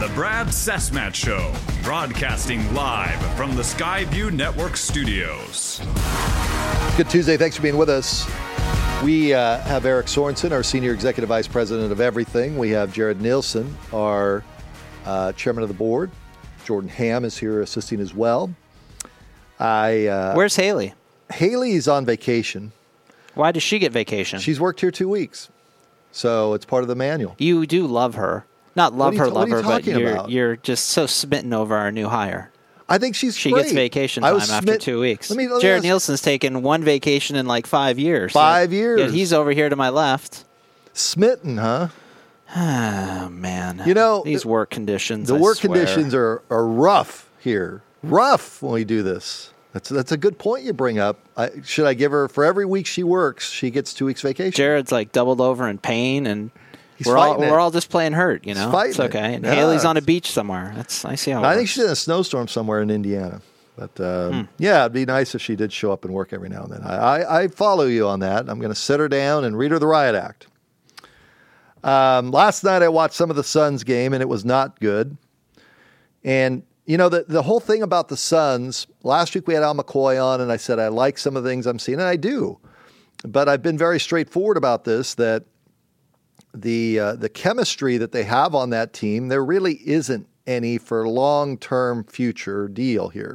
The Brad Sesmat Show, broadcasting live from the Skyview Network studios. Good Tuesday. Thanks for being with us. We have Eric Sorensen, our Senior Executive Vice President of Everything. We have Jared Nielsen, our Chairman of the Board. Jordan Ham is here assisting as well. Where's Haley? Haley's on vacation. Why does she get vacation? She's worked here 2 weeks, so it's part of the manual. You do love her. Not love her, but about? You're just so smitten over our new hire. I think she gets vacation time after 2 weeks. Jared Nielsen's taken one vacation in like 5 years. 5 years. Yet he's over here to my left. Smitten, huh? Oh, man. You know, these work conditions. The work conditions are rough here. Rough when we do this. That's a good point you bring up. Should I give her, for every week she works, she gets 2 weeks vacation? Jared's like doubled over in pain, and we're all just playing hurt, you know? It's okay. And Haley's on a beach somewhere. I see how it works. I think she's in a snowstorm somewhere in Indiana. But, yeah, it'd be nice if she did show up and work every now and then. I follow you on that. I'm going to sit her down and read her the riot act. Last night I watched some of the Suns game, and it was not good. And, you know, the whole thing about the Suns, last week we had Al McCoy on, and I said I like some of the things I'm seeing, and I do. But I've been very straightforward about this, that the chemistry that they have on that team, there really isn't any for long-term future deal here.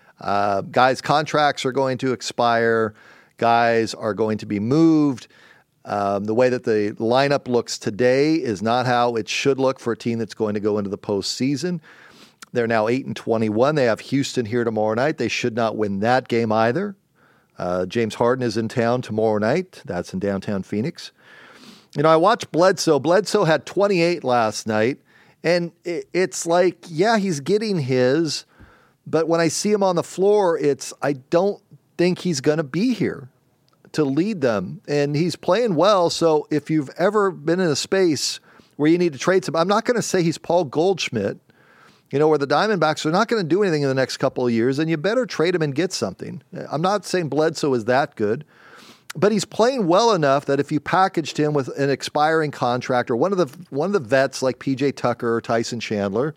Guys' contracts are going to expire. Guys are going to be moved. The way that the lineup looks today is not how it should look for a team that's going to go into the postseason. They're now 8-21. They have Houston here tomorrow night. They should not win that game either. James Harden is in town tomorrow night. That's in downtown Phoenix. You know, I watched Bledsoe. Bledsoe had 28 last night, and it's like, yeah, he's getting his, but when I see him on the floor, I don't think he's going to be here to lead them, and he's playing well. So if you've ever been in a space where you need to trade some, I'm not going to say he's Paul Goldschmidt, you know, where the Diamondbacks are not going to do anything in the next couple of years, and you better trade him and get something. I'm not saying Bledsoe is that good, but he's playing well enough that if you packaged him with an expiring contract or one of the vets like PJ Tucker or Tyson Chandler,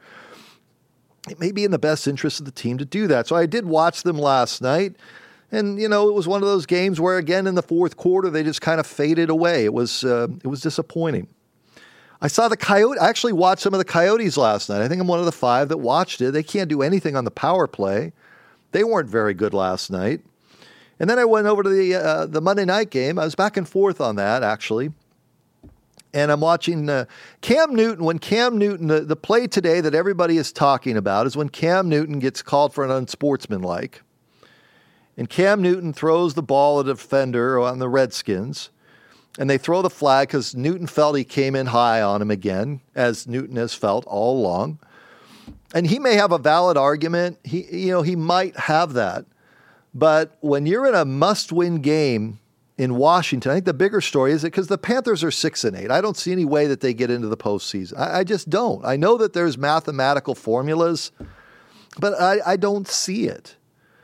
it may be in the best interest of the team to do that. So I did watch them last night. And, you know, it was one of those games where, again, in the fourth quarter, they just kind of faded away. It was disappointing. I actually watched some of the Coyotes last night. I think I'm one of the 5 that watched it. They can't do anything on the power play. They weren't very good last night. And then I went over to the Monday night game. I was back and forth on that, actually. And I'm watching Cam Newton. When Cam Newton, the play today that everybody is talking about is when Cam Newton gets called for an unsportsmanlike. And Cam Newton throws the ball at a defender on the Redskins, and they throw the flag because Newton felt he came in high on him again, as Newton has felt all along. And he may have a valid argument. He might have that. But when you're in a must-win game in Washington, I think the bigger story is that because the Panthers are 6-8, I don't see any way that they get into the postseason. I just don't. I know that there's mathematical formulas, but I don't see it.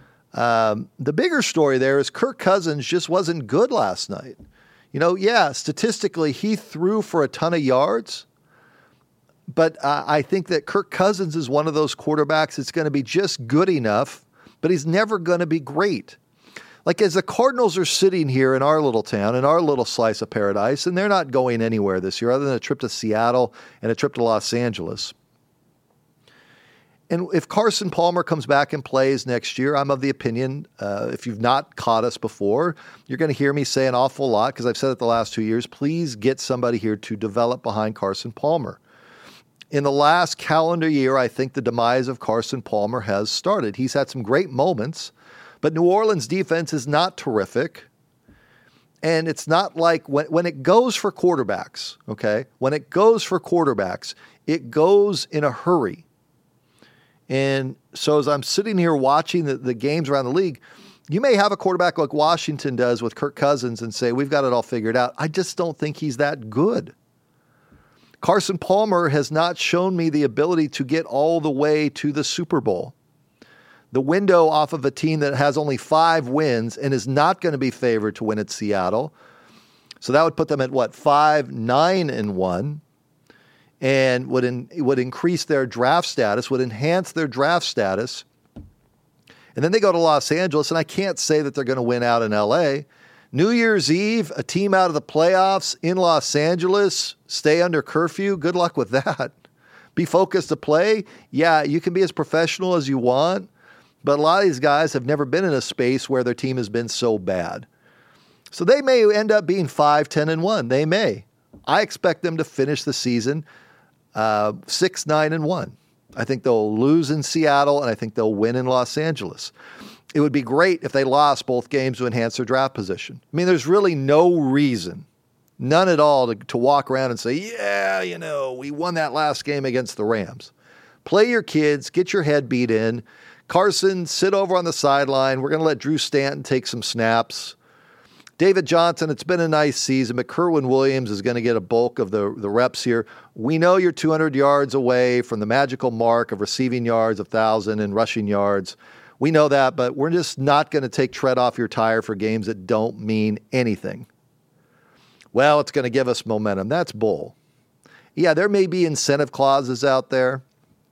The bigger story there is Kirk Cousins just wasn't good last night. You know, yeah, statistically he threw for a ton of yards, but I think that Kirk Cousins is one of those quarterbacks that's going to be just good enough, but he's never going to be great. Like, as the Cardinals are sitting here in our little town, in our little slice of paradise, and they're not going anywhere this year other than a trip to Seattle and a trip to Los Angeles. And if Carson Palmer comes back and plays next year, I'm of the opinion, if you've not caught us before, you're going to hear me say an awful lot, because I've said it the last 2 years, please get somebody here to develop behind Carson Palmer. In the last calendar year, I think the demise of Carson Palmer has started. He's had some great moments, but New Orleans' defense is not terrific. And it's not like when it goes for quarterbacks, okay? When it goes for quarterbacks, it goes in a hurry. And so as I'm sitting here watching the games around the league, you may have a quarterback like Washington does with Kirk Cousins and say, we've got it all figured out. I just don't think he's that good. Carson Palmer has not shown me the ability to get all the way to the Super Bowl. The window off of a team that has only 5 wins and is not going to be favored to win at Seattle. So that would put them at 5-9-1. and would increase their draft status, would enhance their draft status. And then they go to Los Angeles, and I can't say that they're going to win out in L.A. New Year's Eve, a team out of the playoffs in Los Angeles, stay under curfew. Good luck with that. Be focused to play. Yeah, you can be as professional as you want, but a lot of these guys have never been in a space where their team has been so bad. So they may end up being 5-10-1. They may. I expect them to finish the season 6-9-1. I think they'll lose in Seattle, and I think they'll win in Los Angeles. It would be great if they lost both games to enhance their draft position. I mean, there's really no reason, none at all, to walk around and say, yeah, we won that last game against the Rams. Play your kids, get your head beat in. Carson, sit over on the sideline. We're going to let Drew Stanton take some snaps. David Johnson, it's been a nice season, but Kerwin Williams is going to get a bulk of the reps here. We know you're 200 yards away from the magical mark of receiving yards, 1,000, and rushing yards. We know that, but we're just not going to take tread off your tire for games that don't mean anything. Well, it's going to give us momentum. That's bull. Yeah, there may be incentive clauses out there,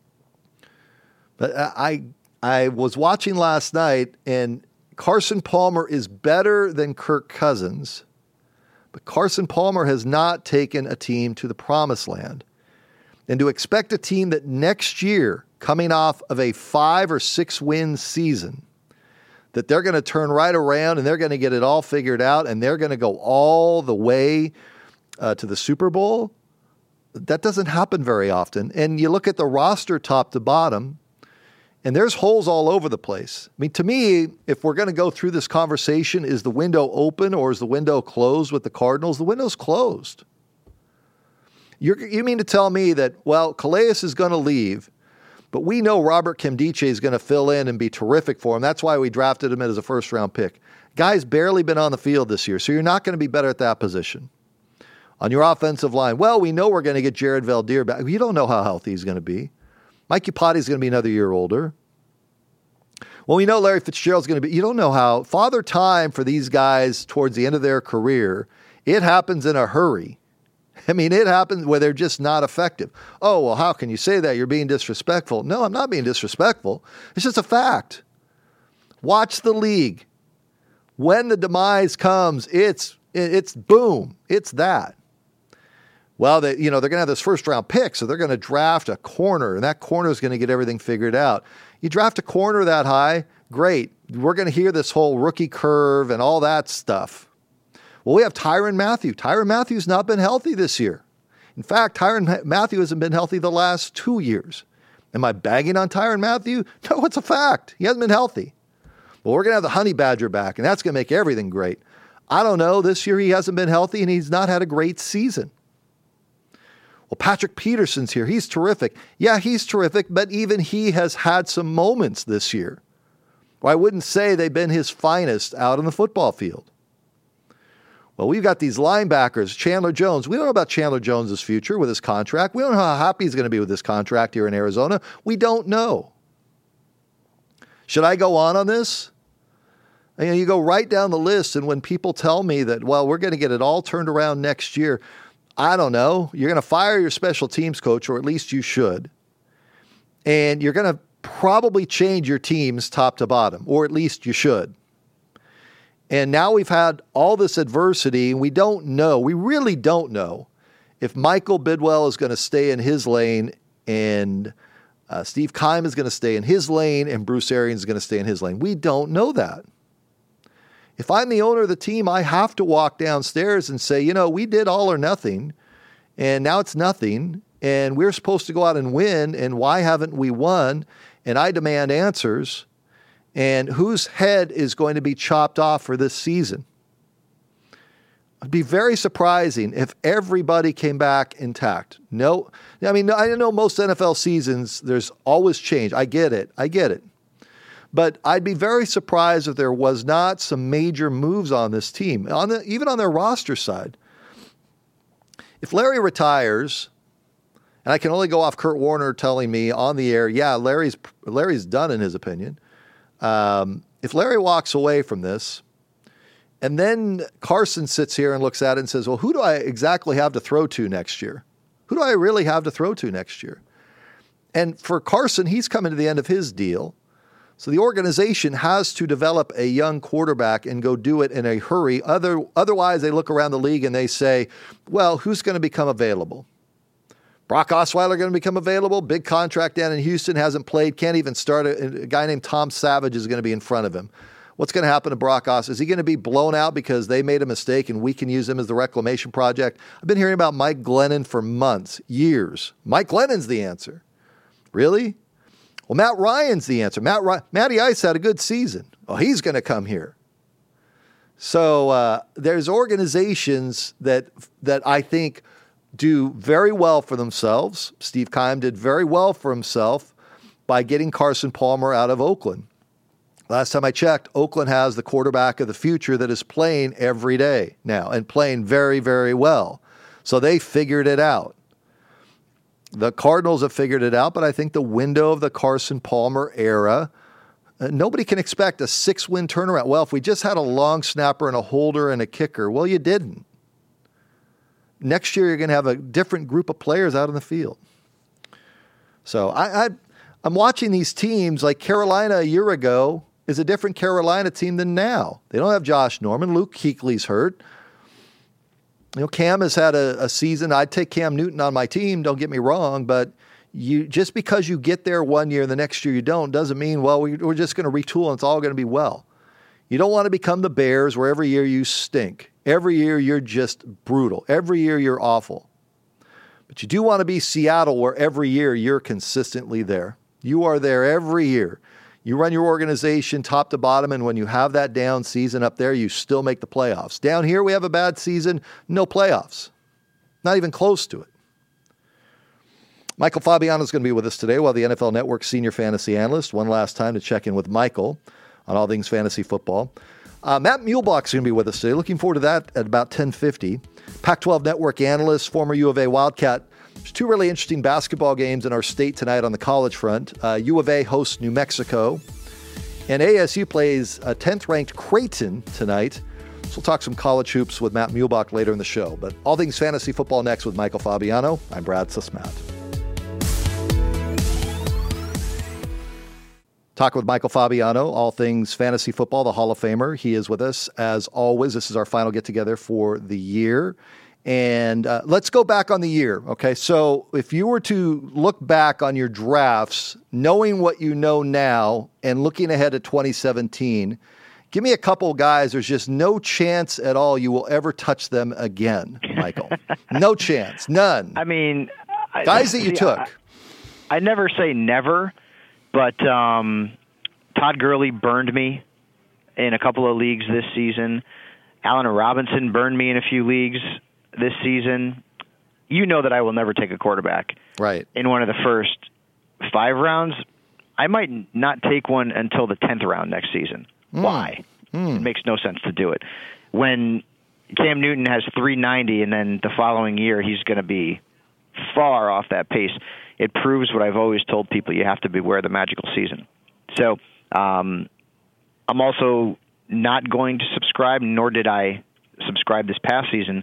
but I was watching last night, and Carson Palmer is better than Kirk Cousins, but Carson Palmer has not taken a team to the promised land. And to expect a team that next year, coming off of a 5 or 6 win season, that they're going to turn right around and they're going to get it all figured out and they're going to go all the way to the Super Bowl, that doesn't happen very often. And you look at the roster top to bottom, and there's holes all over the place. I mean, to me, if we're going to go through this conversation, is the window open or is the window closed with the Cardinals? The window's closed. You mean to tell me that, well, Calais is going to leave, but we know Robert Nkemdiche is going to fill in and be terrific for him. That's why we drafted him as a first-round pick. Guy's barely been on the field this year, so you're not going to be better at that position. On your offensive line, well, we know we're going to get Jared Valdir back. You don't know how healthy he's going to be. Mike Iupati is going to be another year older. Well, we know Larry Fitzgerald's going to be. You don't know how. Father time for these guys towards the end of their career, it happens in a hurry. I mean, it happens where they're just not effective. Oh, well, how can you say that? You're being disrespectful. No, I'm not being disrespectful. It's just a fact. Watch the league. When the demise comes, it's boom. It's that. Well, they're going to have this first-round pick, so they're going to draft a corner, and that corner is going to get everything figured out. You draft a corner that high, great. We're going to hear this whole rookie curve and all that stuff. Well, we have Tyrann Mathieu. Tyrann Mathieu's not been healthy this year. In fact, Tyrann Mathieu hasn't been healthy the last 2 years. Am I bagging on Tyrann Mathieu? No, it's a fact. He hasn't been healthy. Well, we're going to have the Honey Badger back, and that's going to make everything great. I don't know. This year he hasn't been healthy, and he's not had a great season. Well, Patrick Peterson's here. He's terrific. Yeah, he's terrific, but even he has had some moments this year. Well, I wouldn't say they've been his finest out on the football field. Well, we've got these linebackers, Chandler Jones. We don't know about Chandler Jones' future with his contract. We don't know how happy he's going to be with this contract here in Arizona. We don't know. Should I go on this? You go right down the list, and when people tell me that, well, we're going to get it all turned around next year, I don't know. You're going to fire your special teams coach, or at least you should. And you're going to probably change your teams top to bottom, or at least you should. And now we've had all this adversity, and we really don't know if Michael Bidwell is going to stay in his lane, and Steve Keim is going to stay in his lane, and Bruce Arians is going to stay in his lane. We don't know that. If I'm the owner of the team, I have to walk downstairs and say, we did all or nothing, and now it's nothing, and we're supposed to go out and win, and why haven't we won? And I demand answers, and whose head is going to be chopped off for this season? It'd be very surprising if everybody came back intact. No, I mean, I know most NFL seasons, there's always change. I get it. But I'd be very surprised if there was not some major moves on this team, even on their roster side. If Larry retires, and I can only go off Kurt Warner telling me on the air, yeah, Larry's done in his opinion. If Larry walks away from this, and then Carson sits here and looks at it and says, well, who do I exactly have to throw to next year? Who do I really have to throw to next year? And for Carson, he's coming to the end of his deal. So the organization has to develop a young quarterback and go do it in a hurry. Otherwise, they look around the league and they say, well, who's going to become available? Brock Osweiler going to become available? Big contract down in Houston, hasn't played, can't even start. A guy named Tom Savage is going to be in front of him. What's going to happen to Brock Osweiler? Is he going to be blown out because they made a mistake and we can use him as the reclamation project? I've been hearing about Mike Glennon for months, years. Mike Glennon's the answer. Really? Well, Matt Ryan's the answer. Matty Ice had a good season. Oh, he's going to come here. So there's organizations that I think do very well for themselves. Steve Keim did very well for himself by getting Carson Palmer out of Oakland. Last time I checked, Oakland has the quarterback of the future that is playing every day now and playing very, very well. So they figured it out. The Cardinals have figured it out, but I think the window of the Carson Palmer era, nobody can expect a 6-win turnaround. Well, if we just had a long snapper and a holder and a kicker, well, you didn't. Next year, you're going to have a different group of players out in the field. So I'm watching these teams like Carolina a year ago is a different Carolina team than now. They don't have Josh Norman. Luke Kuechly's hurt. Cam has had a season. I'd take Cam Newton on my team, don't get me wrong, but just because you get there one year and the next year you don't doesn't mean, well, we're just going to retool and it's all going to be well. You don't want to become the Bears where every year you stink. Every year you're just brutal. Every year you're awful. But you do want to be Seattle where every year you're consistently there. You are there every year. You run your organization top to bottom, and when you have that down season up there, you still make the playoffs. Down here, we have a bad season, no playoffs. Not even close to it. Michael Fabiano is going to be with us today while the NFL Network senior fantasy analyst. One last time to check in with Michael on all things fantasy football. Matt Muehlbach is going to be with us today. Looking forward to that at about 10:50. Pac-12 Network analyst, former U of A Wildcat. There's 2 really interesting basketball games in our state tonight on the college front. U of A hosts New Mexico, and ASU plays 10th-ranked Creighton tonight. So we'll talk some college hoops with Matt Muehlbach later in the show. But all things fantasy football next with Michael Fabiano. I'm Brad Susmat. Talk with Michael Fabiano, all things fantasy football, the Hall of Famer. He is with us as always. This is our final get-together for the year. And let's go back on the year, okay? So if you were to look back on your drafts, knowing what you know now and looking ahead at 2017, give me a couple guys. There's just no chance at all you will ever touch them again, Michael. No chance, none. I mean, guys that you took. I never say never, but Todd Gurley burned me in a couple of leagues this season. Allen Robinson burned me in a few leagues this season. You know that I will never take a quarterback in one of the first 5 rounds. I might not take one until the 10th round next season. Why? It makes no sense to do it. When Cam Newton has 390 and then the following year he's going to be far off that pace, it proves what I've always told people: you have to beware the magical season. So I'm also not going to subscribe, nor did I subscribe this past season,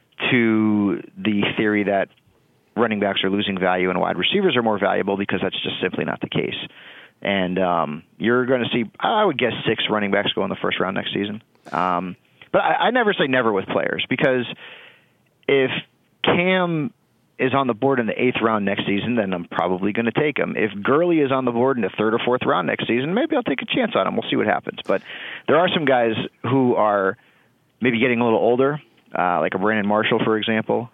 to the theory that running backs are losing value and wide receivers are more valuable, because that's just simply not the case. And you're going to see, I would guess, 6 running backs go in the first round next season. But I never say never with players, because if Cam is on the board in the 8th round next season, then I'm probably going to take him. If Gurley is on the board in the 3rd or 4th round next season, maybe I'll take a chance on him. We'll see what happens. But there are some guys who are maybe getting a little older, like a Brandon Marshall, for example,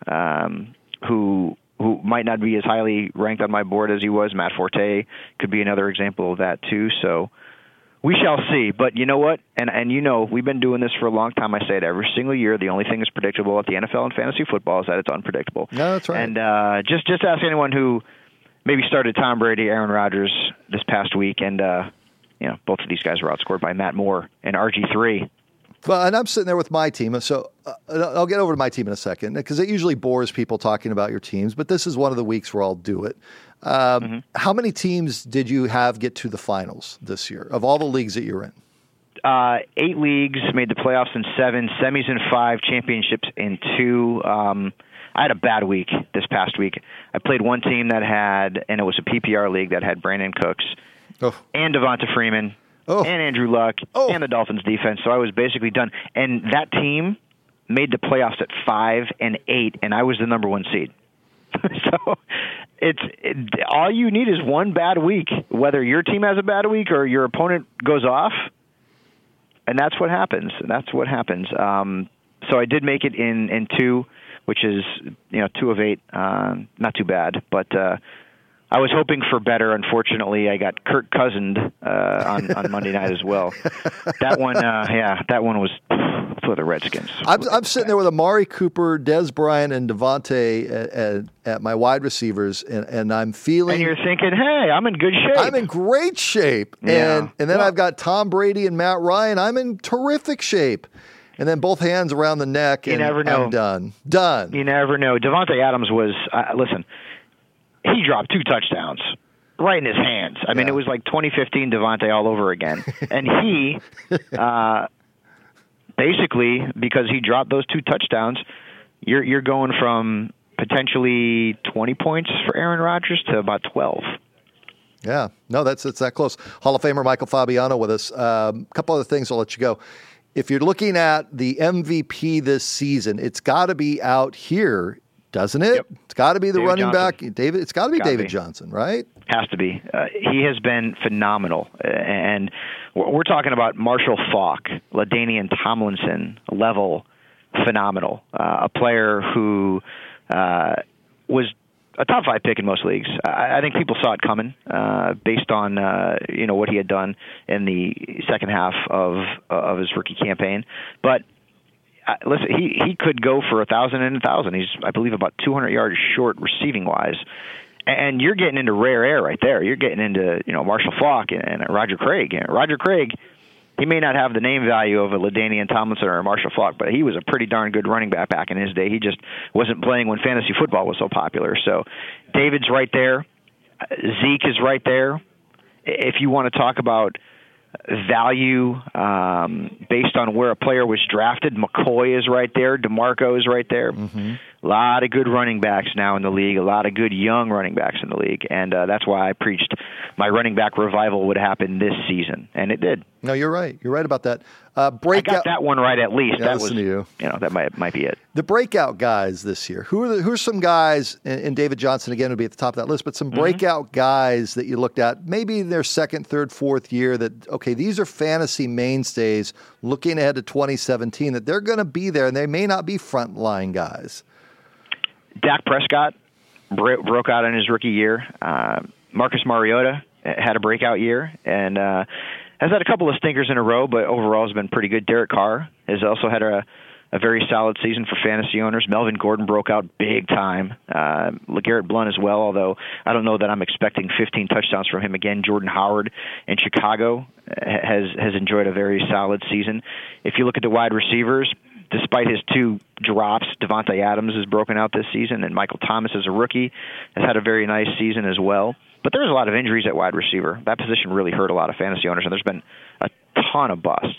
who might not be as highly ranked on my board as he was. Matt Forte could be another example of that too. So we shall see. But you know what? And you know, we've been doing this for a long time. I say it every single year. The only thing that's predictable at the NFL and fantasy football is that it's unpredictable. No, that's right. And just ask anyone who maybe started Tom Brady, Aaron Rodgers this past week, and both of these guys were outscored by Matt Moore and RG3. Well, and I'm sitting there with my team, so I'll get over to my team in a second, because it usually bores people talking about your teams, but this is one of the weeks where I'll do it. How many teams did you have get to the finals this year, of all the leagues that you're in? 8 leagues, made the playoffs in 7, semis in 5, championships in 2. I had a bad week this past week. I played one team that had, and it was a PPR league that had Brandon Cooks and Devonta Freeman and Andrew Luck and the Dolphins defense. So I was basically done. And that team made the playoffs at 5-8, and I was the number 1 seed. So all you need is one bad week, whether your team has a bad week or your opponent goes off, and that's what happens. So I did make it in 2, which is 2 of 8, not too bad. But I was hoping for better. Unfortunately, I got Kirk Cousined on Monday night as well. That one was for the Redskins. I'm sitting there with Amari Cooper, Dez Bryant, and Devontae at my wide receivers, and I'm feeling. And you're thinking, hey, I'm in good shape. I'm in great shape. Yeah. And then I've got Tom Brady and Matt Ryan. I'm in terrific shape. And then both hands around the neck, and I'm done. Done. You never know. Davante Adams was, listen, he dropped 2 touchdowns right in his hands. I mean, it was like 2015 Davante all over again. And he, basically, because he dropped those 2 touchdowns, you're going from potentially 20 points for Aaron Rodgers to about 12. Yeah. No, it's that close. Hall of Famer Michael Fabiano with us. A couple other things, I'll let you go. If you're looking at the MVP this season, it's got to be out here, doesn't it? Yep. It's got to be the David running Johnson. Back, David. It's got to be David Johnson, right? Has to be. He has been phenomenal, and we're talking about Marshall Faulk, LaDainian Tomlinson level phenomenal. A player who was a top 5 pick in most leagues. I think people saw it coming based on what he had done in the second half of his rookie campaign. But listen, he could go for 1,000 and 1,000. He's, I believe, about 200 yards short receiving wise. And you're getting into rare air right there. You're getting into Marshall Faulk and Roger Craig. Roger Craig, he may not have the name value of a LaDainian Tomlinson or a Marshall Faulk, but he was a pretty darn good running back in his day. He just wasn't playing when fantasy football was so popular. So David's right there. Zeke is right there. If you want to talk about value based on where a player was drafted, McCoy is right there. DeMarco is right there. Mm-hmm. A lot of good running backs now in the league, a lot of good young running backs in the league, and that's why I preached my running back revival would happen this season, and it did. No, you're right. You're right about that. I got that one right at least. Yeah, that was, to you. That might be it. The breakout guys this year. Who are some guys? And David Johnson again would be at the top of that list. But some breakout guys that you looked at, maybe their second, third, fourth year. That these are fantasy mainstays. Looking ahead to 2017, that they're going to be there, and they may not be frontline guys. Dak Prescott broke out in his rookie year. Marcus Mariota had a breakout year, and has had a couple of stinkers in a row, but overall has been pretty good. Derek Carr has also had a very solid season for fantasy owners. Melvin Gordon broke out big time. LeGarrette Blount as well, although I don't know that I'm expecting 15 touchdowns from him again. Jordan Howard in Chicago has enjoyed a very solid season. If you look at the wide receivers, despite his 2 drops, Devontae Adams has broken out this season, and Michael Thomas as a rookie has had a very nice season as well. But there's a lot of injuries at wide receiver. That position really hurt a lot of fantasy owners, and there's been a ton of busts.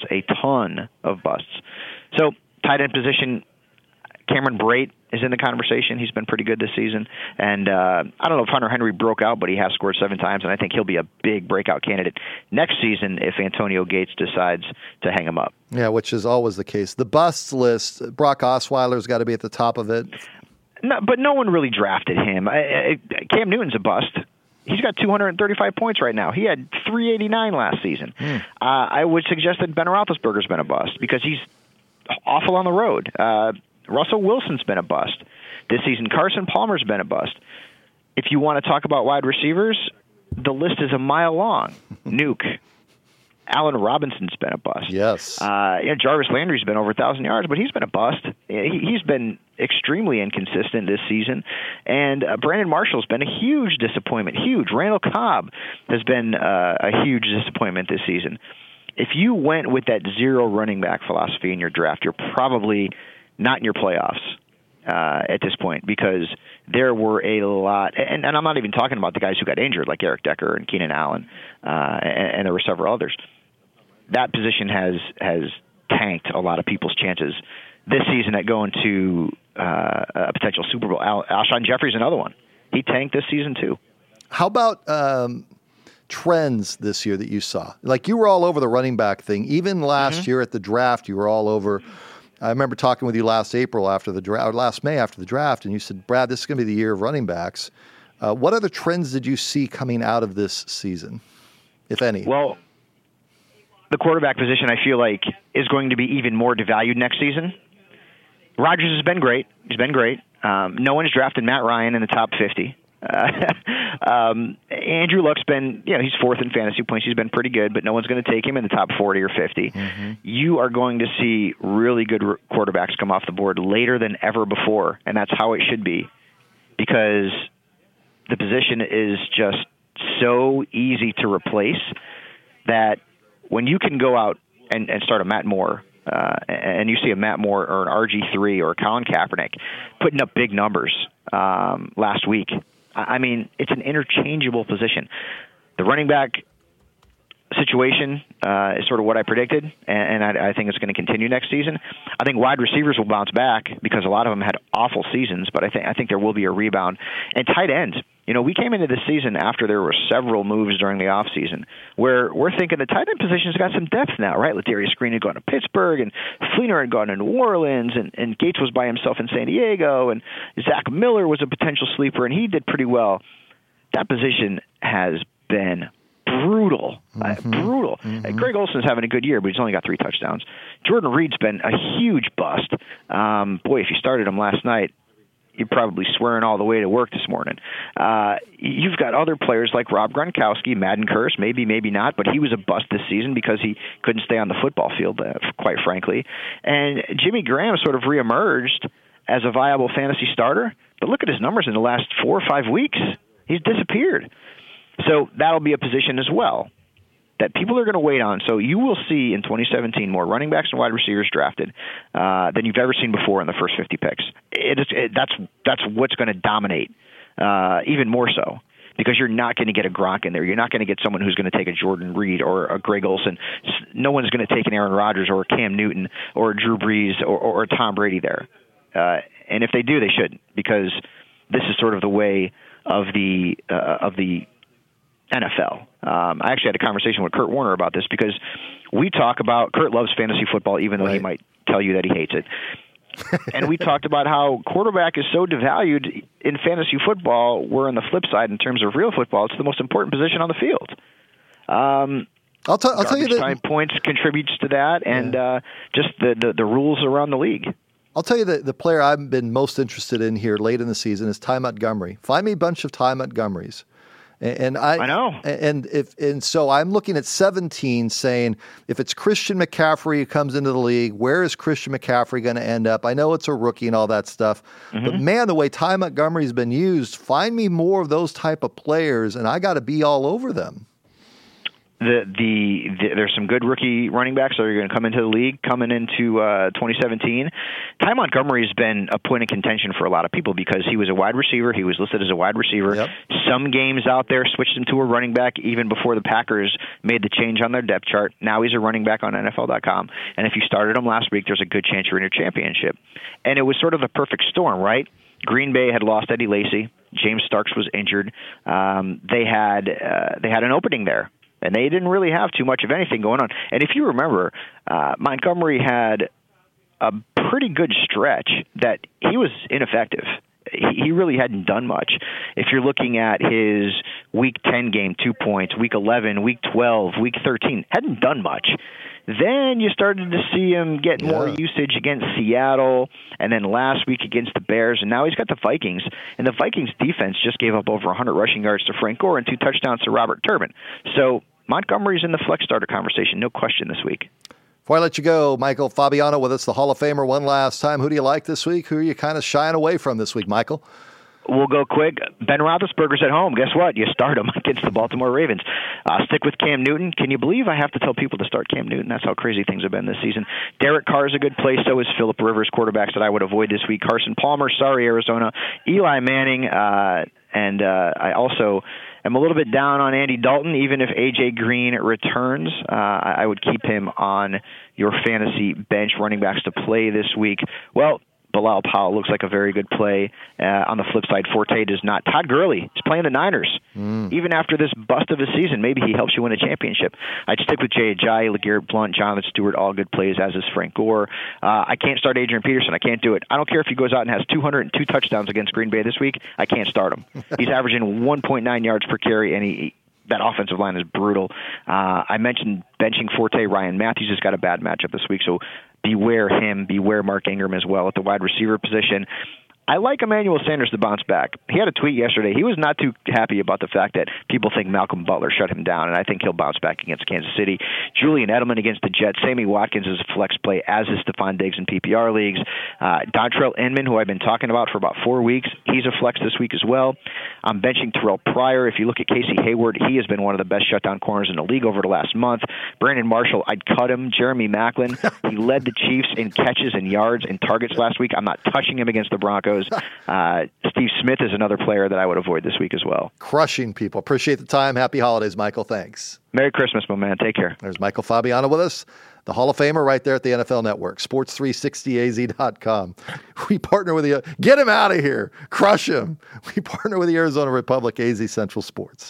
So tight end position, Cameron Brate is in the conversation. He's been pretty good this season. And I don't know if Hunter Henry broke out, but he has scored 7 times, and I think he'll be a big breakout candidate next season if Antonio Gates decides to hang him up. Yeah, which is always the case. The busts list, Brock Osweiler's got to be at the top of it. No, but no one really drafted him. Cam Newton's a bust. He's got 235 points right now. He had 389 last season. I would suggest that Ben Roethlisberger's been a bust because he's awful on the road. Russell Wilson's been a bust this season. Carson Palmer's been a bust. If you want to talk about wide receivers, the list is a mile long. Nuke. Allen Robinson's been a bust. Yes. Jarvis Landry's been over 1,000 yards, but he's been a bust. He's been extremely inconsistent this season. And Brandon Marshall's been a huge disappointment. Huge. Randall Cobb has been a huge disappointment this season. If you went with that 0 running back philosophy in your draft, you're probably not in your playoffs at this point because there were a lot, and I'm not even talking about the guys who got injured like Eric Decker and Keenan Allen, and there were several others. That position has tanked a lot of people's chances this season at going to a potential Super Bowl. Alshon Jeffrey's another one. He tanked this season too. How about trends this year that you saw? Like, you were all over the running back thing. Even last year at the draft, you were all over. I remember talking with you last April after the draft, or last May after the draft, and you said, Brad, this is going to be the year of running backs. What other trends did you see coming out of this season, if any? Well, the quarterback position, I feel like, is going to be even more devalued next season. Rodgers has been great. He's been great. No one has drafted Matt Ryan in the top 50. Andrew Luck's been, he's fourth in fantasy points. He's been pretty good, but no one's going to take him in the top 40 or 50. You are going to see really good quarterbacks come off the board later than ever before, and that's how it should be, because the position is just so easy to replace that when you can go out and start a Matt Moore, and you see a Matt Moore or an RG3 or a Colin Kaepernick putting up big numbers last week. I mean, it's an interchangeable position. The running back situation is sort of what I predicted, and I think it's going to continue next season. I think wide receivers will bounce back because a lot of them had awful seasons, but I think there will be a rebound. And tight ends, we came into this season after there were several moves during the offseason where we're thinking the tight end position's got some depth now, right? Ladarius Green had gone to Pittsburgh, and Fleener had gone to New Orleans, and Gates was by himself in San Diego, and Zach Miller was a potential sleeper, and he did pretty well. That position has been brutal. Brutal. Greg Olson's having a good year, but he's only got 3 touchdowns. Jordan Reed's been a huge bust. Boy, if you started him last night, you're probably swearing all the way to work this morning. You've got other players like Rob Gronkowski, Madden curse, maybe not, but he was a bust this season because he couldn't stay on the football field, quite frankly. And Jimmy Graham sort of reemerged as a viable fantasy starter, but look at his numbers in the last 4 or 5 weeks. He's disappeared. So that'll be a position as well that people are going to wait on. So you will see in 2017 more running backs and wide receivers drafted than you've ever seen before in the first 50 picks. That's what's going to dominate even more so, because you're not going to get a Gronk in there. You're not going to get someone who's going to take a Jordan Reed or a Greg Olson. No one's going to take an Aaron Rodgers or a Cam Newton or a Drew Brees or a Tom Brady there. And if they do, they shouldn't, because this is sort of the way of the NFL. I actually had a conversation with Kurt Warner about this, because we talk about, Kurt loves fantasy football, even though he might tell you that he hates it. And we talked about how quarterback is so devalued in fantasy football, where on the flip side, in terms of real football, it's the most important position on the field. I'll tell you that time points contributes to that, and just the rules around the league. I'll tell you that the player I've been most interested in here late in the season is Ty Montgomery. Find me a bunch of Ty Montgomerys. And I know. And so I'm looking at 17 saying, if it's Christian McCaffrey who comes into the league, where is Christian McCaffrey going to end up? I know it's a rookie and all that stuff, but man, the way Ty Montgomery's been used, find me more of those type of players, and I got to be all over them. There's some good rookie running backs that are going to come into the league coming into 2017. Ty Montgomery has been a point of contention for a lot of people because he was a wide receiver. He was listed as a wide receiver. Yep. Some games out there switched him to a running back even before the Packers made the change on their depth chart. Now he's a running back on NFL.com. And if you started him last week, there's a good chance you're in your championship. And it was sort of the perfect storm, right? Green Bay had lost Eddie Lacy. James Starks was injured. They had an opening there, and they didn't really have too much of anything going on. And if you remember, Montgomery had a pretty good stretch that he was ineffective. He really hadn't done much. If you're looking at his Week 10 game, 2 points, Week 11, Week 12, Week 13, hadn't done much. Then you started to see him get more usage against Seattle, and then last week against the Bears, and now he's got the Vikings. And the Vikings defense just gave up over 100 rushing yards to Frank Gore and 2 touchdowns to Robert Turbin. So Montgomery's in the flex starter conversation, no question, this week. Before I let you go, Michael Fabiano with us, the Hall of Famer, one last time. Who do you like this week? Who are you kind of shying away from this week, Michael? We'll go quick. Ben Roethlisberger's at home. Guess what? You start him against the Baltimore Ravens. Stick with Cam Newton. Can you believe I have to tell people to start Cam Newton? That's how crazy things have been this season. Derek Carr is a good play. So is Phillip Rivers, quarterbacks that I would avoid this week. Carson Palmer, sorry, Arizona. Eli Manning, and I also I'm a little bit down on Andy Dalton, even if A.J. Green returns. I would keep him on your fantasy bench. Running backs to play this week. Well, Bilal Powell looks like a very good play. On the flip side, Forte does not. Todd Gurley is playing the Niners. Even after this bust of a season, maybe he helps you win a championship. I'd stick with Jay Ajayi, LeGarrette Blount, Jonathan Stewart, all good plays, as is Frank Gore. I can't start Adrian Peterson. I can't do it. I don't care if he goes out and has 202 touchdowns against Green Bay this week. I can't start him. He's averaging 1.9 yards per carry, and that offensive line is brutal. I mentioned benching Forte. Ryan Matthews has got a bad matchup this week, so beware him. Beware Mark Ingram as well at the wide receiver position. I like Emmanuel Sanders to bounce back. He had a tweet yesterday. He was not too happy about the fact that people think Malcolm Butler shut him down, and I think he'll bounce back against Kansas City. Julian Edelman against the Jets. Sammy Watkins is a flex play, as is Stephon Diggs in PPR leagues. Dontrell Inman, who I've been talking about for about 4 weeks, he's a flex this week as well. I'm benching Terrell Pryor. If you look at Casey Hayward, he has been one of the best shutdown corners in the league over the last month. Brandon Marshall, I'd cut him. Jeremy Maclin, he led the Chiefs in catches and yards and targets last week. I'm not touching him against the Broncos. Steve Smith is another player that I would avoid this week as well. Crushing people. Appreciate the time. Happy holidays, Michael. Thanks. Merry Christmas, my man. Take care. There's Michael Fabiano with us, the Hall of Famer right there at the NFL Network, sports360az.com. We partner with the get him out of here. Crush him. We partner with the Arizona Republic, AZ Central Sports.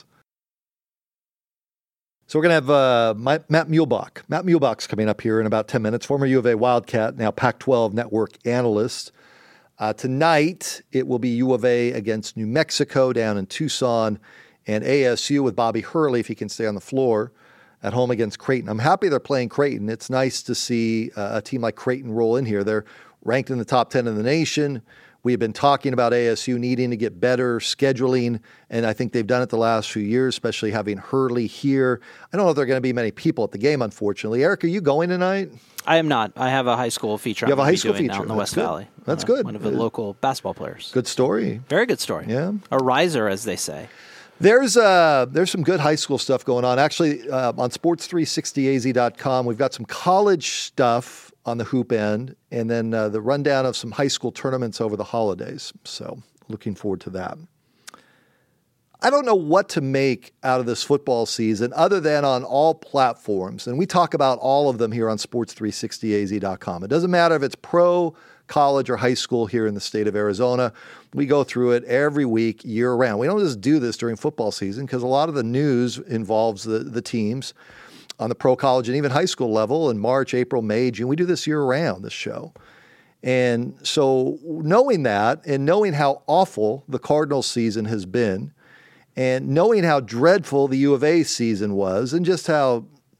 So we're going to have Matt Muehlbach. Matt Muehlbach's coming up here in about 10 minutes, former U of A Wildcat, now Pac-12 network analyst. Tonight, it will be U of A against New Mexico down in Tucson, and ASU with Bobby Hurley, if he can stay on the floor, at home against Creighton. I'm happy they're playing Creighton. It's nice to see a team like Creighton roll in here. They're ranked in the top 10 in the nation. We have been talking about ASU needing to get better scheduling, and I think they've done it the last few years, especially having Hurley here. I don't know if there are going to be many people at the game, unfortunately. Eric, are you going tonight? I am not. I have a high school feature. You have a high school feature out in the West Valley. That's good. One of the local basketball players. Good story. Very good story. Yeah. A riser, as they say. There's some good high school stuff going on. Actually, on sports360az.com, we've got some college stuff on the hoop end, and then the rundown of some high school tournaments over the holidays. So looking forward to that. I don't know what to make out of this football season other than on all platforms. And we talk about all of them here on sports360az.com. It doesn't matter if it's pro, college, or high school here in the state of Arizona. We go through it every week, year round. We don't just do this during football season because a lot of the news involves the teams on the pro, college, and even high school level in March, April, May, June. We do this year round, this show. And so knowing that and knowing how awful the Cardinals season has been, and knowing how dreadful the U of A season was and just how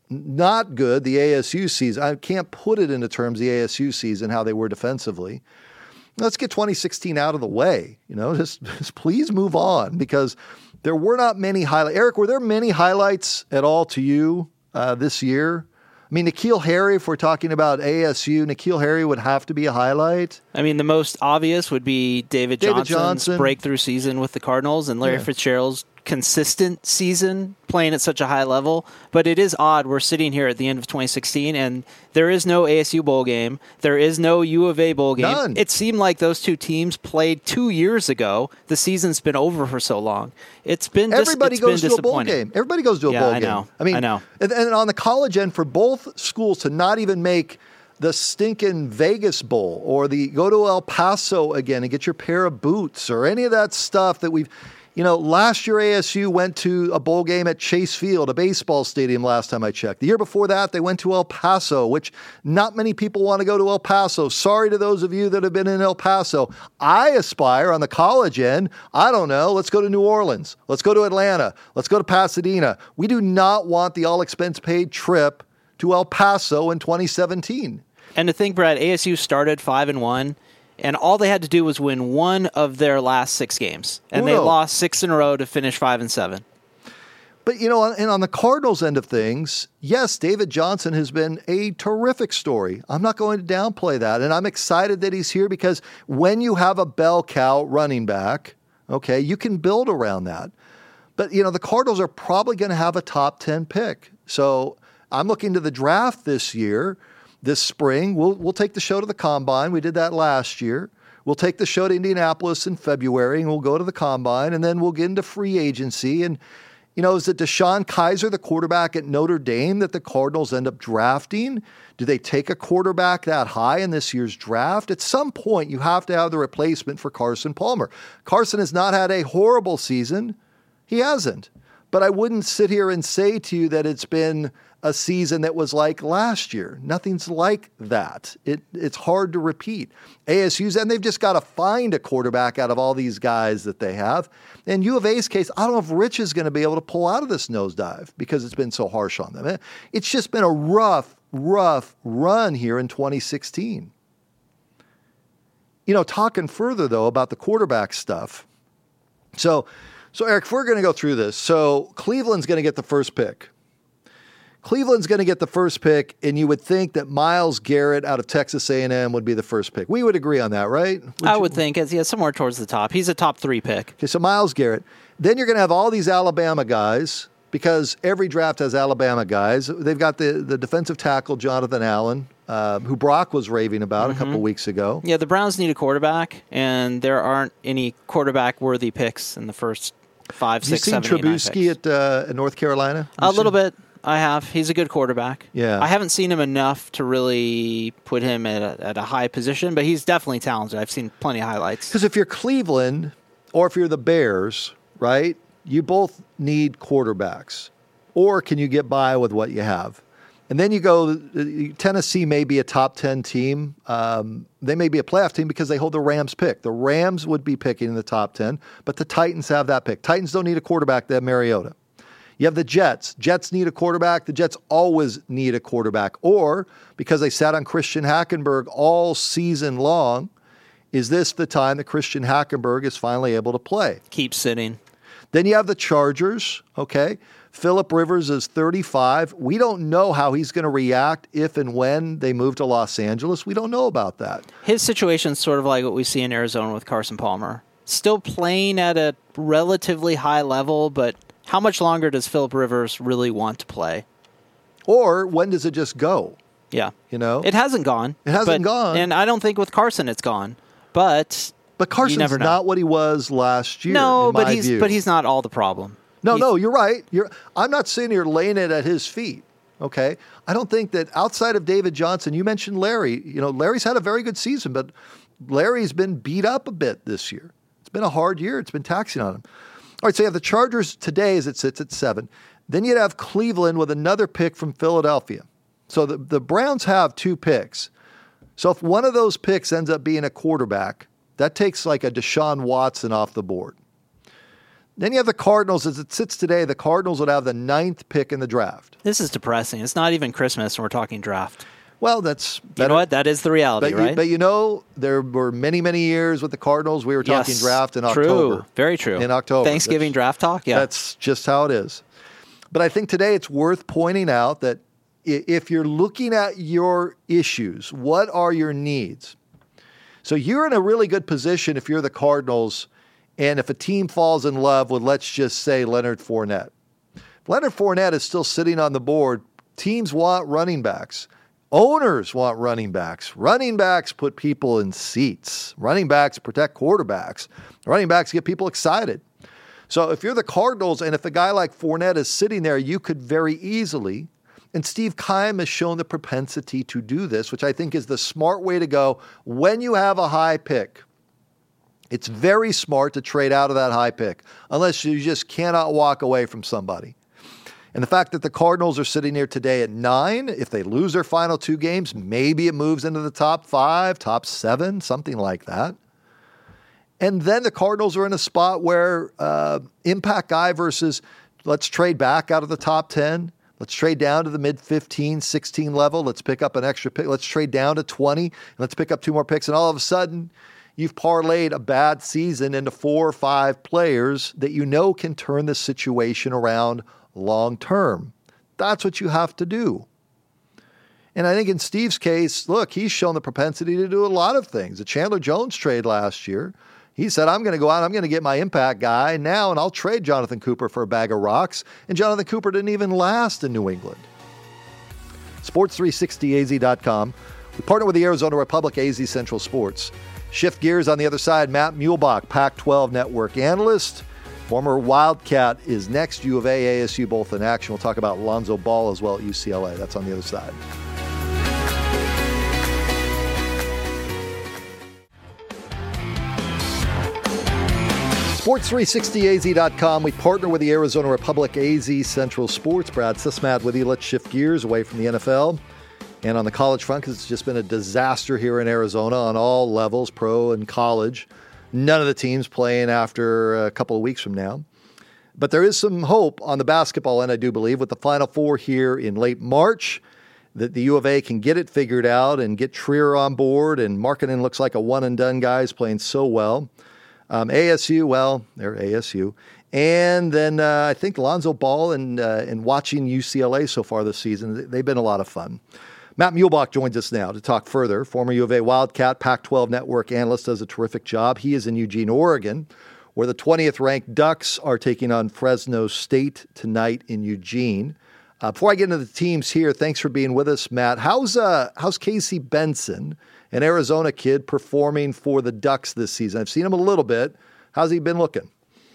not good the ASU season, I can't put it into terms, the ASU season, how they were defensively. Let's get 2016 out of the way. Just please move on because there were not many highlights. Eric, were there many highlights at all to you this year? I mean, N'Keal Harry, if we're talking about ASU, N'Keal Harry would have to be a highlight. I mean, the most obvious would be David Johnson's breakthrough season with the Cardinals and Larry Fitzgerald's consistent season playing at such a high level. But it is odd. We're sitting here at the end of 2016, and there is no ASU bowl game. There is no U of A bowl game. None. It seemed like those two teams played 2 years ago. The season's been over for so long. Everybody goes to a bowl game. Everybody goes to a bowl game. I know. And on the college end, for both schools to not even make the stinking Vegas Bowl or the go to El Paso again and get your pair of boots or any of that stuff that we've... last year ASU went to a bowl game at Chase Field, a baseball stadium last time I checked. The year before that, they went to El Paso, which not many people want to go to El Paso. Sorry to those of you that have been in El Paso. I aspire on the college end, I don't know, let's go to New Orleans. Let's go to Atlanta. Let's go to Pasadena. We do not want the all-expense-paid trip to El Paso in 2017. And to think, Brad, ASU started 5-1. And all they had to do was win one of their last 6 games. And they lost 6 in a row to finish 5-7. But, and on the Cardinals end of things, yes, David Johnson has been a terrific story. I'm not going to downplay that. And I'm excited that he's here because when you have a bell cow running back, okay, you can build around that. But, the Cardinals are probably going to have a top 10 pick. So I'm looking to the draft this spring. We'll take the show to the Combine. We did that last year. We'll take the show to Indianapolis in February, and we'll go to the Combine, and then we'll get into free agency. And, is it DeShone Kizer, the quarterback at Notre Dame, that the Cardinals end up drafting? Do they take a quarterback that high in this year's draft? At some point, you have to have the replacement for Carson Palmer. Carson has not had a horrible season. He hasn't. But I wouldn't sit here and say to you that it's been a season that was like last year. Nothing's like that. It's hard to repeat. ASU's, and they've just got to find a quarterback out of all these guys that they have. And U of A's case, I don't know if Rich is going to be able to pull out of this nosedive because it's been so harsh on them. It's just been a rough run here in 2016. Talking further, though, about the quarterback stuff. So Eric, if we're going to go through this, so Cleveland's going to get the first pick. Cleveland's going to get the first pick, and you would think that Myles Garrett out of Texas A&M would be the first pick. We would agree on that, right? I would think, somewhere towards the top. He's a top 3 pick. Okay, so Myles Garrett. Then you're going to have all these Alabama guys, because every draft has Alabama guys. They've got the defensive tackle, Jonathan Allen, who Brock was raving about a couple weeks ago. Yeah, the Browns need a quarterback, and there aren't any quarterback-worthy picks in the first 5, 6, 7, 8, 9 picks. Have you seen Trubisky at North Carolina? A little bit. I have. He's a good quarterback. Yeah. I haven't seen him enough to really put him at a high position, but he's definitely talented. I've seen plenty of highlights. Because if you're Cleveland or if you're the Bears, right, you both need quarterbacks. Or can you get by with what you have? And then you go, Tennessee may be a top 10 team. They may be a playoff team because they hold the Rams pick. The Rams would be picking in the top 10, but the Titans have that pick. Titans don't need a quarterback. They have Mariota. You have the Jets. Jets need a quarterback. The Jets always need a quarterback. Or, because they sat on Christian Hackenberg all season long, is this the time that Christian Hackenberg is finally able to play? Keep sitting. Then you have the Chargers, okay? Phillip Rivers is 35. We don't know how he's going to react if and when they move to Los Angeles. We don't know about that. His situation is sort of like what we see in Arizona with Carson Palmer. Still playing at a relatively high level, but how much longer does Phillip Rivers really want to play? Or when does it just go? Yeah. It hasn't gone. It hasn't gone. And I don't think with Carson it's gone. But Carson's not what he was last year. No, but he's not all the problem. No, you're right. I'm not sitting here laying it at his feet. Okay. I don't think that outside of David Johnson, you mentioned Larry. Larry's had a very good season, but Larry's been beat up a bit this year. It's been a hard year. It's been taxing on him. All right, so you have the Chargers today as it sits at 7. Then you'd have Cleveland with another pick from Philadelphia. So the Browns have 2 picks. So if one of those picks ends up being a quarterback, that takes like a Deshaun Watson off the board. Then you have the Cardinals. As it sits today, the Cardinals would have the 9th pick in the draft. This is depressing. It's not even Christmas and we're talking draft. Well, that's better. You know what? That is the reality, right? But there were many, many years with the Cardinals. We were talking draft in October. True. Very true. In October. Thanksgiving draft talk? Yeah. That's just how it is. But I think today it's worth pointing out that if you're looking at your issues, what are your needs? So you're in a really good position if you're the Cardinals and if a team falls in love with, let's just say, Leonard Fournette. If Leonard Fournette is still sitting on the board, teams want running backs. Owners want running backs. Running backs put people in seats. Running backs protect quarterbacks. Running backs get people excited. So if you're the Cardinals and if a guy like Fournette is sitting there, you could very easily, and Steve Keim has shown the propensity to do this, which I think is the smart way to go when you have a high pick. It's very smart to trade out of that high pick unless you just cannot walk away from somebody. And the fact that the Cardinals are sitting here today at 9, if they lose their final 2 games, maybe it moves into the top 5, top 7, something like that. And then the Cardinals are in a spot where impact guy versus let's trade back out of the top 10. Let's trade down to the mid-15, 16 level. Let's pick up an extra pick. Let's trade down to 20. And let's pick up 2 more picks. And all of a sudden, you've parlayed a bad season into 4 or 5 players that you know can turn the situation around long term. That's what you have to do. And I think in Steve's case, look, he's shown the propensity to do a lot of things. The Chandler Jones trade last year, he said, I'm going to go out, I'm going to get my impact guy now, and I'll trade Jonathan Cooper for a bag of rocks. And Jonathan Cooper didn't even last in New England. Sports360az.com. We partner with the Arizona Republic AZ Central Sports. Shift gears on the other side. Matt Muehlbach, Pac-12 Network analyst. Former Wildcat is next. U of A, ASU, both in action. We'll talk about Lonzo Ball as well at UCLA. That's on the other side. Sports360az.com. We partner with the Arizona Republic AZ Central Sports. Brad Sismat with you. Let's shift gears away from the NFL. And on the college front, because it's just been a disaster here in Arizona on all levels, pro and college. None of the teams playing after a couple of weeks from now. But there is some hope on the basketball end, I do believe, with the Final Four here in late March, that the U of A can get it figured out and get Trier on board. And Markkanen looks like a one-and-done guy, is playing so well. ASU, well, they're ASU. And then I think Lonzo Ball and watching UCLA so far this season, they've been a lot of fun. Matt Muehlbach joins us now to talk further. Former U of A Wildcat, Pac-12 Network analyst, does a terrific job. He is in Eugene, Oregon, where the 20th-ranked Ducks are taking on Fresno State tonight in Eugene. Before I get into the teams here, thanks for being with us, Matt. How's Casey Benson, an Arizona kid, performing for the Ducks this season? I've seen him a little bit. How's he been looking?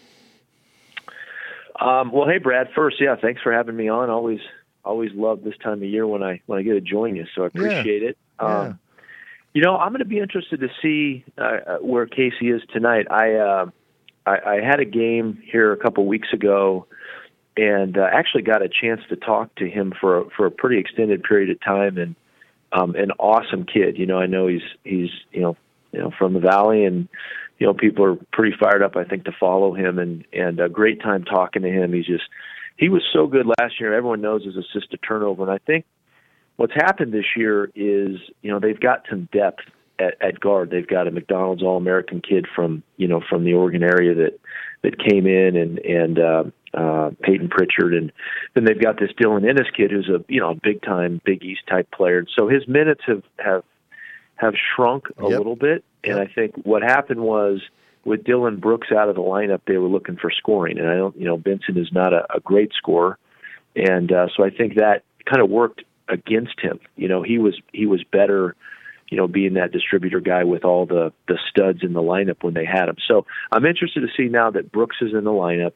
Well, hey, Brad. First, thanks for having me on. Always love this time of year when I get to join you, so I appreciate it. I'm going to be interested to see where Casey is tonight. I had a game here a couple weeks ago, and actually got a chance to talk to him for a pretty extended period of time. And an awesome kid. I know he's from the Valley, and people are pretty fired up, I think, to follow him, and a great time talking to him. He was so good last year. Everyone knows his assist to turnover. And I think what's happened this year is, they've got some depth at guard. They've got a McDonald's All-American kid from the Oregon area that came in, and Peyton Pritchard. And then they've got this Dylan Ennis kid who's a big time Big East type player. So his minutes have shrunk a little bit. And I think what happened was, with Dylan Brooks out of the lineup, they were looking for scoring. And Benson is not a great scorer. And so I think that kind of worked against him. He was better, being that distributor guy with all the studs in the lineup when they had him. So I'm interested to see now that Brooks is in the lineup,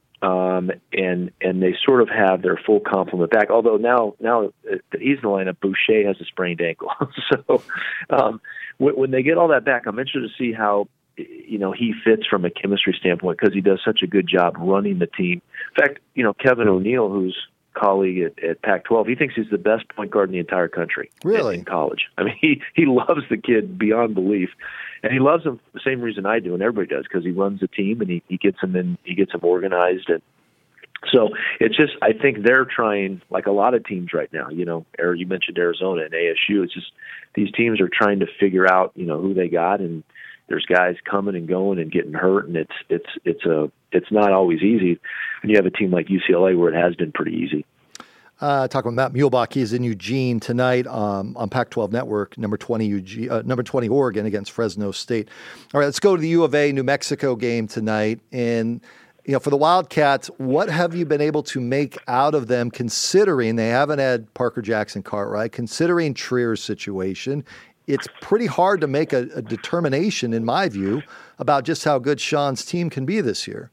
and they sort of have their full complement back. Although now that he's in the lineup, Boucher has a sprained ankle. So when they get all that back, I'm interested to see how he fits from a chemistry standpoint, because he does such a good job running the team. In fact, Kevin O'Neill, who's colleague at Pac-12, he thinks he's the best point guard in the entire country. Really? In college. I mean, he loves the kid beyond belief, and he loves him for the same reason I do, and everybody does, because he runs the team and he gets them organized. And so it's just, I think they're trying, like a lot of teams right now. You mentioned Arizona and ASU. It's just these teams are trying to figure out who they got, and there's guys coming and going and getting hurt, and it's not always easy. And you have a team like UCLA where it has been pretty easy. Talking about Matt Muehlbach, he's in Eugene tonight on Pac-12 Network, number 20 Oregon against Fresno State. All right, let's go to the U of A New Mexico game tonight. And for the Wildcats, what have you been able to make out of them, considering they haven't had Parker Jackson Cartwright, considering Trier's situation? It's pretty hard to make a determination, in my view, about just how good Sean's team can be this year.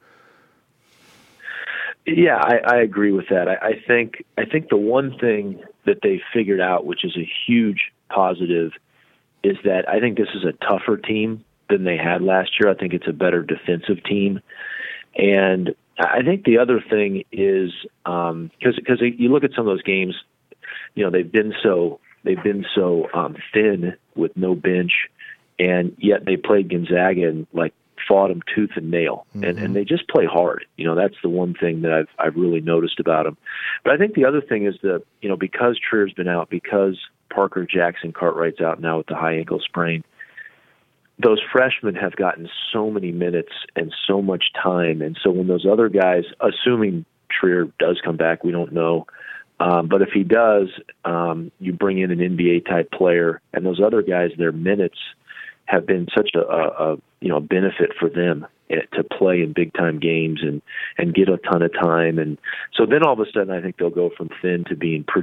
Yeah, I agree with that. I think the one thing that they figured out, which is a huge positive, is that I think this is a tougher team than they had last year. I think it's a better defensive team. And I think the other thing is, because you look at some of those games, they've been so thin with no bench, and yet they played Gonzaga and fought them tooth and nail, and they just play hard. That's the one thing that I've really noticed about them. But I think the other thing is that because Trier's been out, because Parker Jackson Cartwright's out now with the high ankle sprain, those freshmen have gotten so many minutes and so much time, and so when those other guys, assuming Trier does come back, we don't know. But if he does, you bring in an NBA-type player, and those other guys, their minutes have been such a benefit for them to play in big-time games and get a ton of time. And so then all of a sudden I think they'll go from thin to being pretty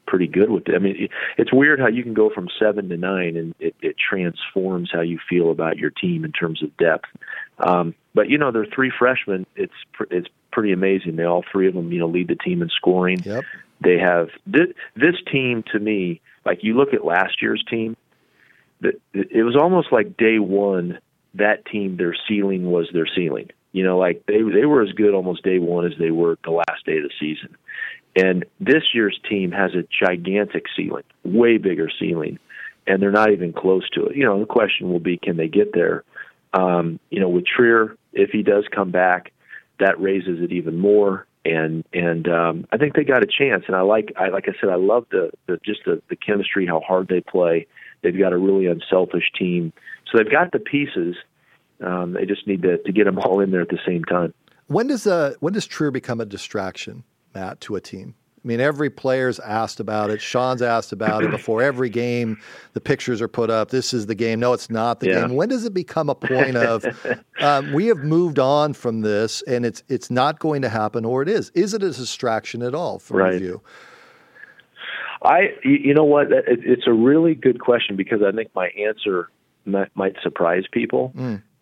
pretty good with it. I mean, it's weird how you can go from 7 to 9 and it transforms how you feel about your team in terms of depth. But they're 3 freshmen. It's pretty amazing. They all 3 of them, lead the team in scoring. Yep. They have this team, to me, like you look at last year's team, it was almost like day one, that team, their ceiling was their ceiling. Like they were as good almost day one as they were the last day of the season. And this year's team has a gigantic ceiling, way bigger ceiling, and they're not even close to it. The question will be, can they get there? With Trier, if he does come back, that raises it even more. And I think they got a chance. And like I said, I love the chemistry, how hard they play. They've got a really unselfish team. So they've got the pieces. They just need to get them all in there at the same time. When does Trier become a distraction, Matt, to a team? I mean, every player's asked about it. Sean's asked about it before every game. The pictures are put up. This is the game. No, it's not the game. When does it become a point of we have moved on from this and it's not going to happen, or it is? Is it a distraction at all from you? You know what? It's a really good question because I think my answer might surprise people.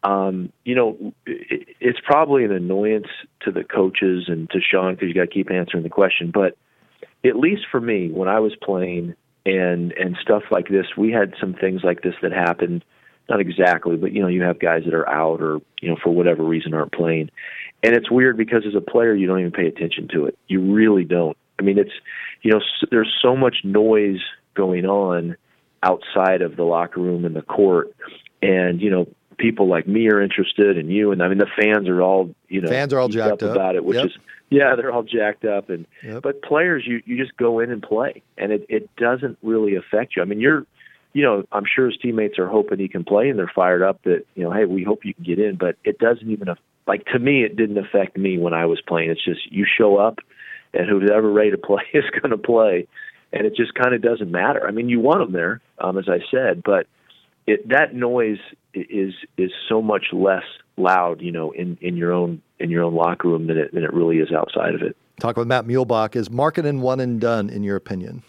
It's probably an annoyance to the coaches and to Sean because you got to keep answering the question. But at least for me, when I was playing and stuff like this, we had some things like this that happened. Not exactly, but you have guys that are out or for whatever reason aren't playing, and it's weird because as a player you don't even pay attention to it. You really don't. I mean, it's there's so much noise going on outside of the locker room and the court, and people like me are interested in you, and I mean the fans are all fans are all jacked up about it, which is they're all jacked up, and but players you just go in and play, and it doesn't really affect you. I mean I'm sure his teammates are hoping he can play, and they're fired up that hey, we hope you can get in, but it doesn't even to me it didn't affect me when I was playing. It's just you show up, and who's ever ready to play is going to play, and it just kind of doesn't matter. I mean you want them there, as I said, but that noise is so much less loud, in your own locker room than it really is outside of it. Talk with Matt Muehlbach. Is Markkanen one and done in your opinion?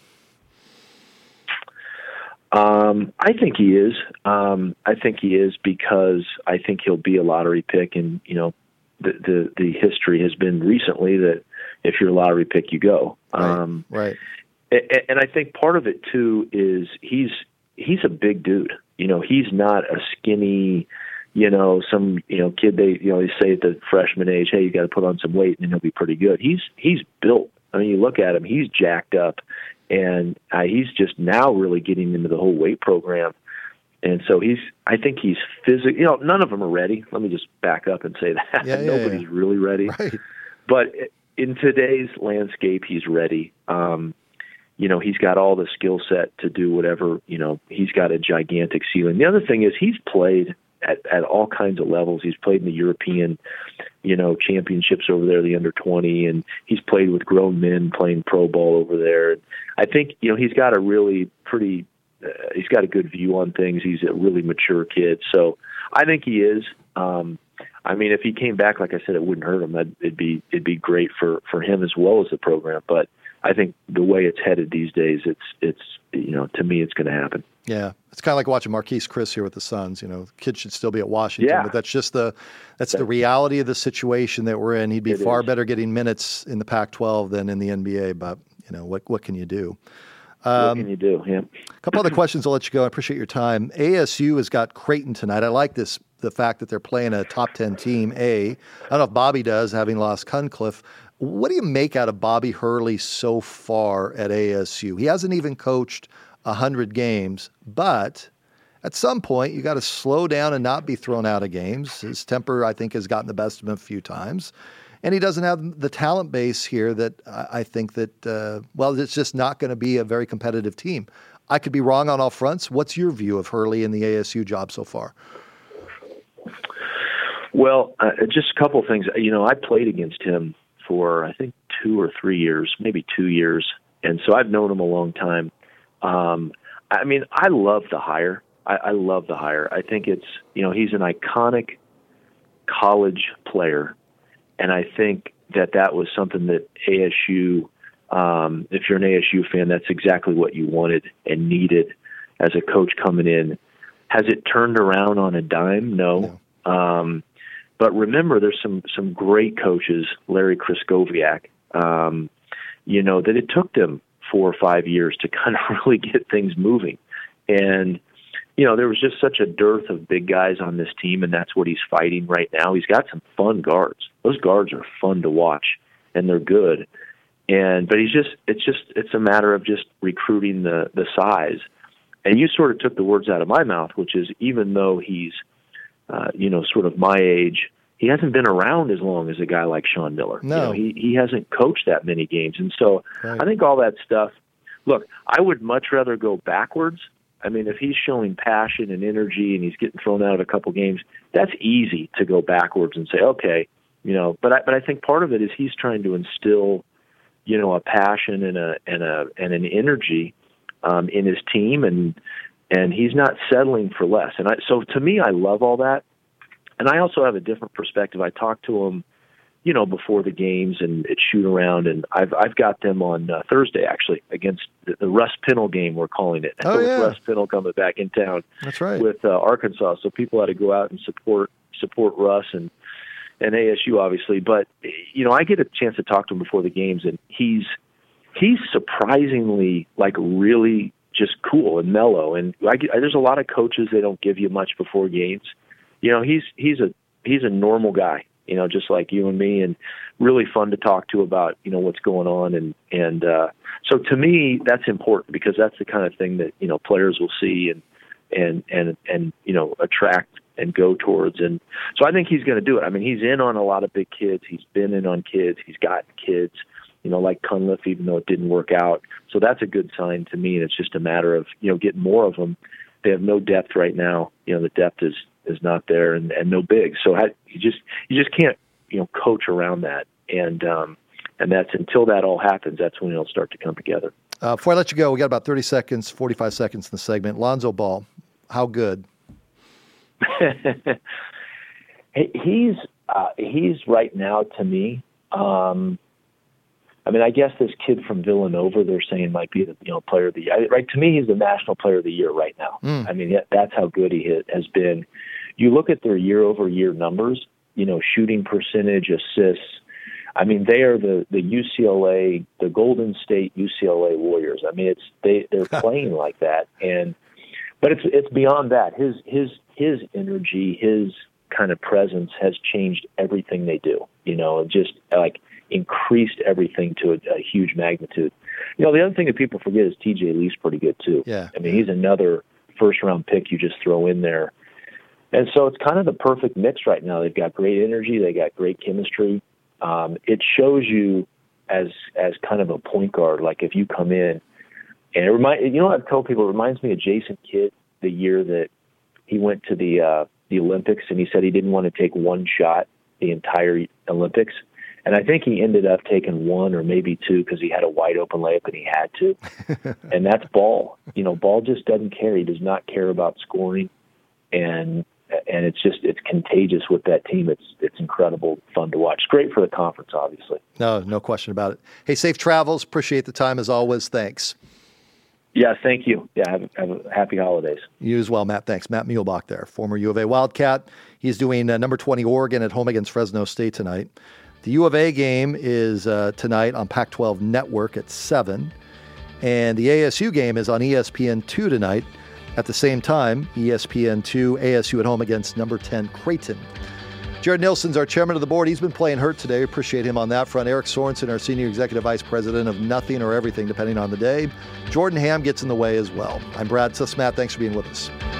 I think he is. I think he is because I think he'll be a lottery pick, and the history has been recently that if you're a lottery pick, you go. Right. And I think part of it too is he's a big dude. He's not a skinny, some kid they say at the freshman age, hey, you got to put on some weight and then he'll be pretty good. He's built. I mean, you look at him, he's jacked up, and he's just now really getting into the whole weight program. And so I think he's physically, none of them are ready. Let me just back up and say that. Nobody's really ready. Right. But in today's landscape, he's ready. He's got all the skill set to do whatever, he's got a gigantic ceiling. The other thing is he's played at all kinds of levels. He's played in the European, championships over there, the under-20, and he's played with grown men playing pro ball over there. I think, he's got a really he's got a good view on things. He's a really mature kid. So I think he is. I mean, if he came back, like I said, it wouldn't hurt him. It'd be great for him as well as the program. But I think the way it's headed these days, it's to me, it's going to happen. Yeah, it's kind of like watching Marquise Chris here with the Suns. Kids should still be at Washington, but that's just the reality of the situation that we're in. He'd be far better getting minutes in the Pac-12 than in the NBA. But what can you do? What can you do? Yeah. A couple other questions. I'll let you go. I appreciate your time. ASU has got Creighton tonight. I like the fact that they're playing a top 10 team. I don't know if Bobby does, having lost Cunliffe. What do you make out of Bobby Hurley so far at ASU? He hasn't even coached 100 games, but at some point you got to slow down and not be thrown out of games. His temper, I think, has gotten the best of him a few times. And he doesn't have the talent base here that I think that, it's just not going to be a very competitive team. I could be wrong on all fronts. What's your view of Hurley in the ASU job so far? Well, just a couple of things. I played against him for, I think, 2 or 3 years, maybe 2 years. And so I've known him a long time. I mean, I love the hire. I love the hire. I think it's, he's an iconic college player. And I think that was something that ASU If you're an ASU fan, that's exactly what you wanted and needed as a coach coming in. Has it turned around on a dime? No. But remember, there's some great coaches, Larry Kraskowiak, that it took them 4 or 5 years to kind of really get things moving. And, there was just such a dearth of big guys on this team, and that's what he's fighting right now. He's got some fun guards. Those guards are fun to watch, and they're good. But it's a matter of just recruiting the size. And you sort of took the words out of my mouth, which is even though he's, sort of my age, he hasn't been around as long as a guy like Sean Miller. No. He hasn't coached that many games. And so I think all that stuff, look, I would much rather go backwards. I mean, if he's showing passion and energy and he's getting thrown out of a couple games, that's easy to go backwards and say, okay, but I think part of it is he's trying to instill, a passion and an energy in his team, and he's not settling for less. And so to me, I love all that. And I also have a different perspective. I talk to him, before the games and at shoot around, and I've got them on Thursday actually against the Russ Pinnell game, we're calling it. Oh, yeah. Russ Pinnell coming back in town. That's right. With Arkansas, so people had to go out and support Russ and ASU obviously. But I get a chance to talk to him before the games, and he's surprisingly really just cool and mellow. And there's a lot of coaches, they don't give you much before games. He's a normal guy, just like you and me, and really fun to talk to about, what's going on. And so to me, that's important because that's the kind of thing that, players will see and attract and go towards. And so I think he's going to do it. I mean, he's in on a lot of big kids. He's been in on kids. He's got kids, like Cunliffe, even though it didn't work out. So that's a good sign to me. And it's just a matter of, getting more of them. They have no depth right now. The depth is not there, and no big. So you just can't, coach around that. And that's until that all happens, that's when it'll start to come together. Before I let you go, we got about 30 seconds, 45 seconds in the segment. Lonzo Ball, how good? He's right now to me. I guess this kid from Villanova, they're saying might be the player of the year. Right, to me, he's the national player of the year right now. That's how good he has been. You look at their year-over-year numbers. Shooting percentage, assists. They are the UCLA, the Golden State UCLA Warriors. They're playing like that, but it's beyond that. His energy, his kind of presence has changed everything they do. Just increased everything to a huge magnitude. The other thing that people forget is TJ Lee's pretty good too. Yeah. He's another first-round pick you just throw in there. And so it's kind of the perfect mix right now. They've got great energy. They got great chemistry. It shows you as kind of a point guard, like if you come in, and I've told people, it reminds me of Jason Kidd the year that he went to the Olympics, and he said he didn't want to take one shot the entire Olympics. And I think he ended up taking one or maybe two because he had a wide open layup and he had to. And that's Ball. Ball just doesn't care. He does not care about scoring. And it's contagious with that team. It's incredible fun to watch. It's great for the conference, obviously. No question about it. Hey, safe travels. Appreciate the time as always. Thanks. Yeah, thank you. Yeah, have a happy holidays. You as well, Matt. Thanks. Matt Muehlbach there, former U of A Wildcat. He's doing number 20 Oregon at home against Fresno State tonight. The U of A game is tonight on Pac-12 Network at 7. And the ASU game is on ESPN2 tonight. At the same time, ESPN2, ASU at home against number 10 Creighton. Jared Nilsson's our chairman of the board. He's been playing hurt today. Appreciate him on that front. Eric Sorensen, our senior executive vice president of nothing or everything, depending on the day. Jordan Ham gets in the way as well. I'm Brad Sussman. Thanks for being with us.